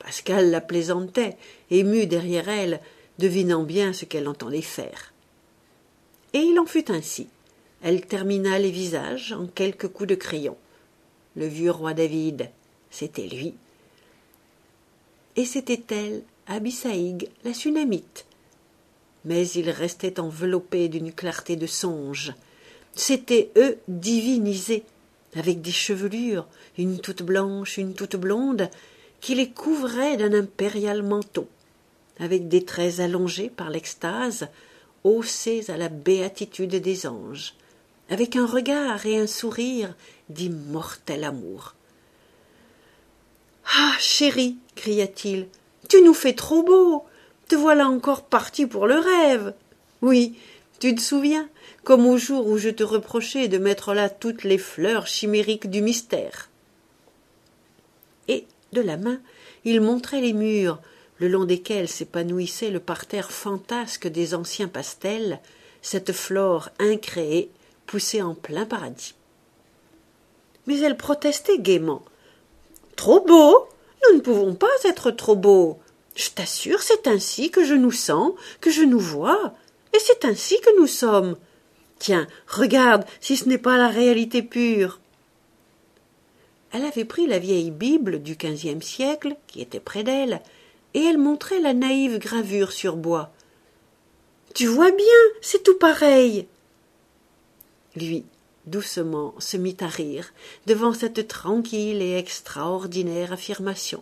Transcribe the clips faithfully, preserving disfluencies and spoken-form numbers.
Pascal la plaisantait, ému derrière elle, devinant bien ce qu'elle entendait faire. Et il en fut ainsi. Elle termina les visages en quelques coups de crayon. Le vieux roi David, c'était lui. Et c'était elle, Abissaïg, la Sunamite. Mais ils restaient enveloppés d'une clarté de songe. C'étaient eux divinisés, avec des chevelures, une toute blanche, une toute blonde, qui les couvraient d'un impérial manteau, avec des traits allongés par l'extase, haussés à la béatitude des anges, avec un regard et un sourire d'immortel amour. « Ah, chérie, cria-t-il, tu nous fais trop beau, te voilà encore parti pour le rêve. Oui, tu te souviens, comme au jour où je te reprochais de mettre là toutes les fleurs chimériques du mystère. » Et, de la main, il montrait les murs, le long desquels s'épanouissait le parterre fantasque des anciens pastels, cette flore incréée, poussée en plein paradis. Mais elle protestait gaiement. « Trop beau? Nous ne pouvons pas être trop beaux. Je t'assure, c'est ainsi que je nous sens, que je nous vois, et c'est ainsi que nous sommes. Tiens, regarde si ce n'est pas la réalité pure. » Elle avait pris la vieille Bible du quinzième siècle, qui était près d'elle, et elle montrait la naïve gravure sur bois. « Tu vois bien, c'est tout pareil. » Lui, doucement, se mit à rire devant cette tranquille et extraordinaire affirmation.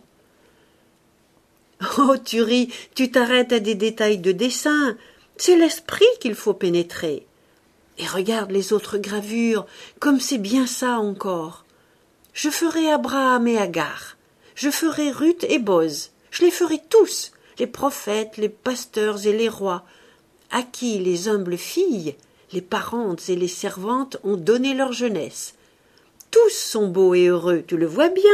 « Oh, tu ris, tu t'arrêtes à des détails de dessin, c'est l'esprit qu'il faut pénétrer. Et regarde les autres gravures, comme c'est bien ça encore. Je ferai Abraham et Agar, je ferai Ruth et Boz, je les ferai tous, les prophètes, les pasteurs et les rois, à qui les humbles filles, les parentes et les servantes ont donné leur jeunesse. Tous sont beaux et heureux, tu le vois bien. »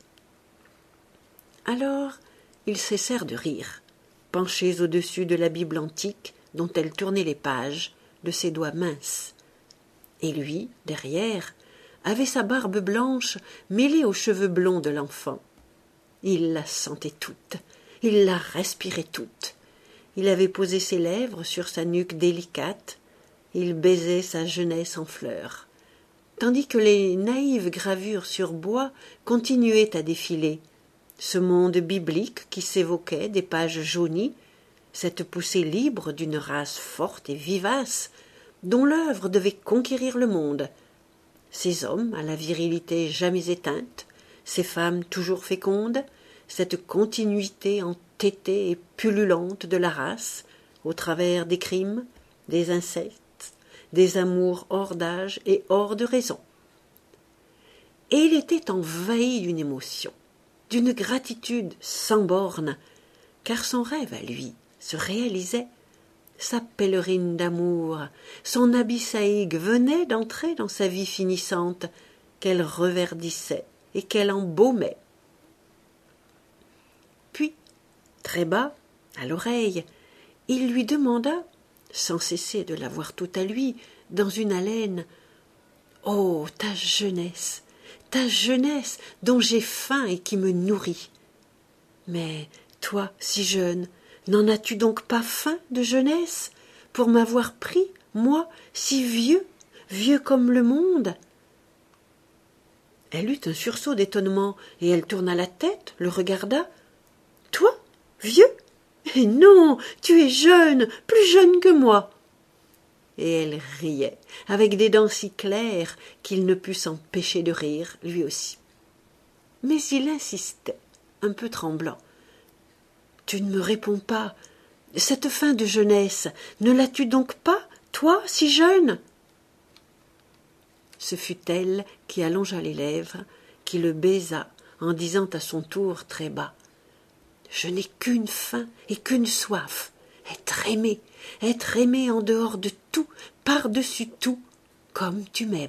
Alors, ils cessèrent de rire, penchés au-dessus de la Bible antique dont elle tournait les pages de ses doigts minces. Et lui, derrière, avait sa barbe blanche mêlée aux cheveux blonds de l'enfant. Il la sentait toute, il la respirait toute. Il avait posé ses lèvres sur sa nuque délicate, il baisait sa jeunesse en fleurs, tandis que les naïves gravures sur bois continuaient à défiler, ce monde biblique qui s'évoquait des pages jaunies, cette poussée libre d'une race forte et vivace, dont l'œuvre devait conquérir le monde, ces hommes à la virilité jamais éteinte, ces femmes toujours fécondes, cette continuité entêtée et pullulante de la race, au travers des crimes, des incestes, des amours hors d'âge et hors de raison. Et il était envahi d'une émotion, d'une gratitude sans borne, car son rêve à lui se réalisait. Sa pèlerine d'amour, son Abissaïg venait d'entrer dans sa vie finissante, qu'elle reverdissait et qu'elle embaumait. Puis, très bas, à l'oreille, il lui demanda, sans cesser de l'avoir tout à lui, dans une haleine, « Oh, ta jeunesse, ta jeunesse dont j'ai faim et qui me nourrit. Mais toi, si jeune, n'en as-tu donc pas faim de jeunesse, pour m'avoir pris, moi, si vieux, vieux comme le monde ?» Elle eut un sursaut d'étonnement, et elle tourna la tête, le regarda. « Toi, vieux ? Eh non, tu es jeune, plus jeune que moi !» Et elle riait, avec des dents si claires qu'il ne put s'empêcher de rire, lui aussi. Mais il insistait, un peu tremblant. « Tu ne me réponds pas. Cette fin de jeunesse, ne l'as-tu donc pas, toi, si jeune ?» Ce fut elle qui allongea les lèvres, qui le baisa, en disant à son tour très bas, « Je n'ai qu'une faim et qu'une soif, être aimé, être aimé en dehors de tout, par-dessus tout, comme tu m'aimes. »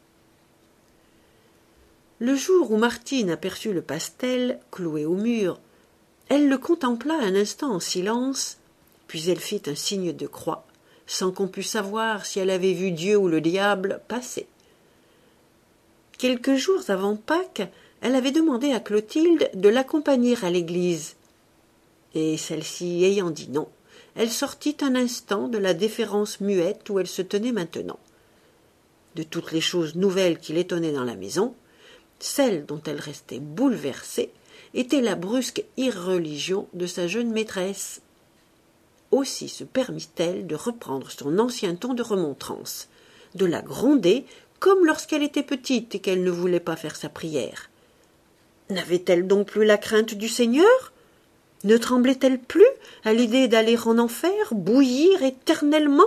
Le jour où Martine aperçut le pastel cloué au mur, elle le contempla un instant en silence, puis elle fit un signe de croix, sans qu'on pût savoir si elle avait vu Dieu ou le diable passer. Quelques jours avant Pâques, elle avait demandé à Clotilde de l'accompagner à l'église. Et celle-ci ayant dit non, elle sortit un instant de la déférence muette où elle se tenait maintenant. De toutes les choses nouvelles qui l'étonnaient dans la maison, celle dont elle restait bouleversée était la brusque irreligion de sa jeune maîtresse. Aussi se permit-elle de reprendre son ancien ton de remontrance, de la gronder comme lorsqu'elle était petite et qu'elle ne voulait pas faire sa prière. N'avait-elle donc plus la crainte du Seigneur? Ne tremblait-elle plus à l'idée d'aller en enfer, bouillir éternellement?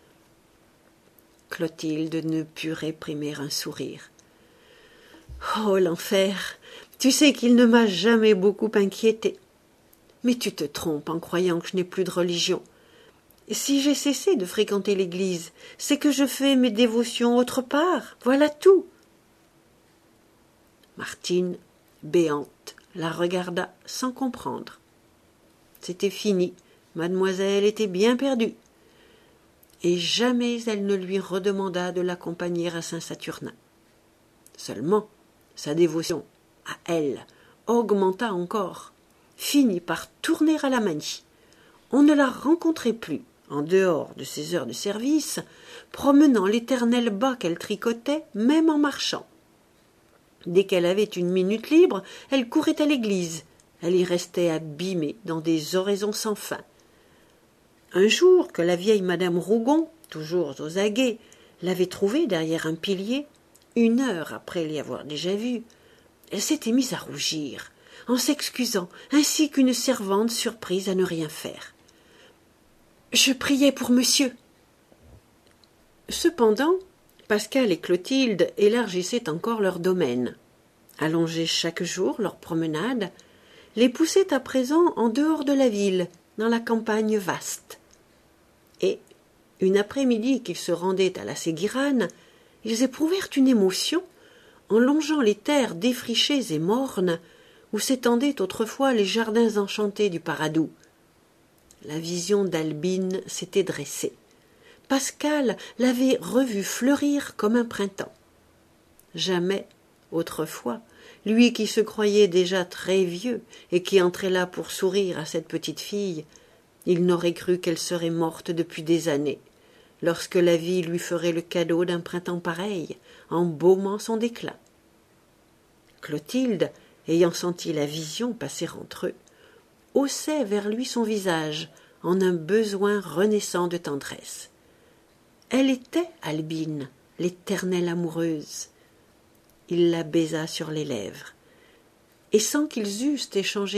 Clotilde ne put réprimer un sourire. « Oh, l'enfer! Tu sais qu'il ne m'a jamais beaucoup inquiétée. Mais tu te trompes en croyant que je n'ai plus de religion. Si j'ai cessé de fréquenter l'église, c'est que je fais mes dévotions autre part. Voilà tout. » Martine, béante, la regarda sans comprendre. C'était fini. Mademoiselle était bien perdue. Et jamais elle ne lui redemanda de l'accompagner à Saint-Saturnin. Seulement, sa dévotion à elle augmenta encore, finit par tourner à la manie. On ne la rencontrait plus, en dehors de ses heures de service, promenant l'éternel bas qu'elle tricotait, même en marchant. Dès qu'elle avait une minute libre, elle courait à l'église. Elle y restait abîmée dans des oraisons sans fin. Un jour que la vieille madame Rougon, toujours aux aguets, l'avait trouvée derrière un pilier, une heure après l'y avoir déjà vue, elle s'était mise à rougir, en s'excusant, ainsi qu'une servante surprise à ne rien faire. « Je priais pour monsieur. » Cependant, Pascal et Clotilde élargissaient encore leur domaine, allongeaient chaque jour leur promenade, les poussaient à présent en dehors de la ville, dans la campagne vaste. Et, une après-midi qu'ils se rendaient à la Séguirane, ils éprouvèrent une émotion en longeant les terres défrichées et mornes où s'étendaient autrefois les jardins enchantés du Paradou. La vision d'Albine s'était dressée. Pascal l'avait revue fleurir comme un printemps. Jamais, autrefois, lui qui se croyait déjà très vieux et qui entrait là pour sourire à cette petite fille, il n'aurait cru qu'elle serait morte depuis des années, lorsque la vie lui ferait le cadeau d'un printemps pareil, embaumant son déclin. Clotilde, ayant senti la vision passer entre eux, haussait vers lui son visage en un besoin renaissant de tendresse. Elle était Albine, l'éternelle amoureuse. Il la baisa sur les lèvres, et sans qu'ils eussent échangé